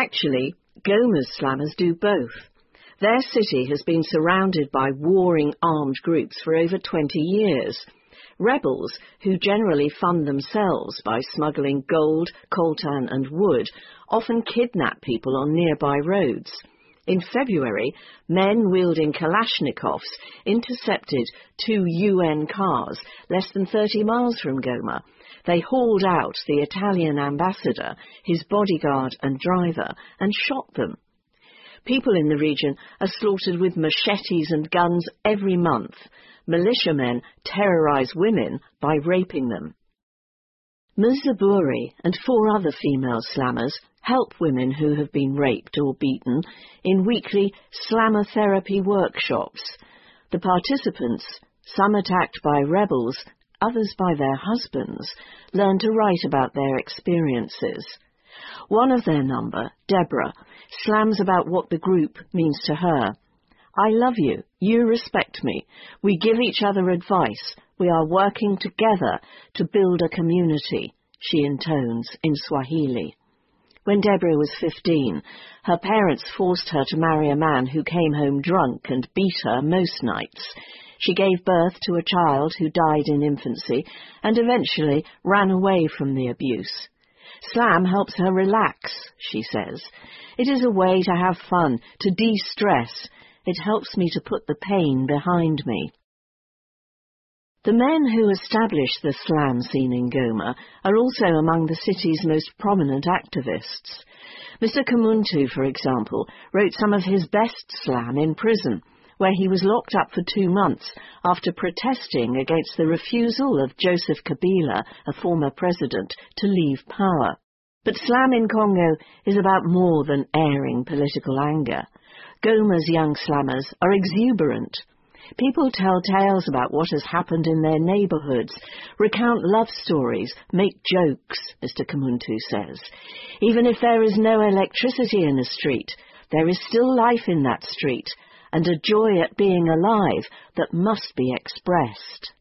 Actually, Goma's slammers do both. Their city has been surrounded by warring armed groups for over 20 years. Rebels, who generally fund themselves by smuggling gold, coltan and wood, often kidnap people on nearby roads. In February, men wielding Kalashnikovs intercepted 2 UN cars less than 30 miles from Goma. They hauled out the Italian ambassador, his bodyguard and driver, and shot them. People in the region are slaughtered with machetes and guns every month. Militiamen terrorize women by raping them. Ms. Zaburi and 4 other female slammers help women who have been raped or beaten in weekly slammer therapy workshops. The participants, some attacked by rebels, others by their husbands, learn to write about their experiences. One of their number, Deborah, slams about what the group means to her. I love you. You respect me. We give each other advice. We are working together to build a community, she intones in Swahili. When Deborah was 15, her parents forced her to marry a man who came home drunk and beat her most nights. She gave birth to a child who died in infancy and eventually ran away from the abuse. Slam helps her relax, she says. It is a way to have fun, to de-stress. It helps me to put the pain behind me. The men who established the slam scene in Goma are also among the city's most prominent activists. Mr. Kamuntu, for example, wrote some of his best slam in prison, where he was locked up for 2 months after protesting against the refusal of Joseph Kabila, a former president, to leave power. But slam in Congo is about more than airing political anger. Goma's young slammers are exuberant. People tell tales about what has happened in their neighbourhoods, recount love stories, make jokes, Mr. Kamuntu says. Even if there is no electricity in a street, there is still life in that street, and a joy at being alive that must be expressed.